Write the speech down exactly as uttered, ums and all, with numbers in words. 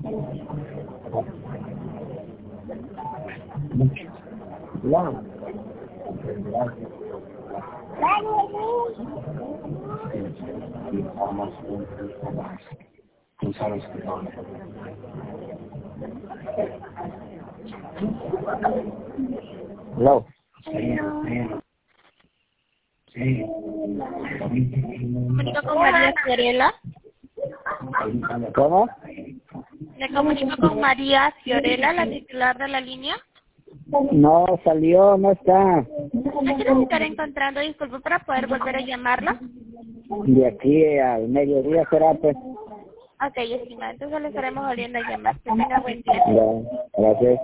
Claro. Tú sabes que no. Hello. Sí. Comunico con María Fiorella. ¿Cómo? Me comunico con María Fiorella, la titular de la línea. No, salió, no está. ¿A qué nos estaré encontrando? Disculpe para poder volver a llamarla. De aquí al mediodía será, pues. Ok, estimada, entonces le estaremos volviendo a llamar. Que tenga buen día. Ya, gracias.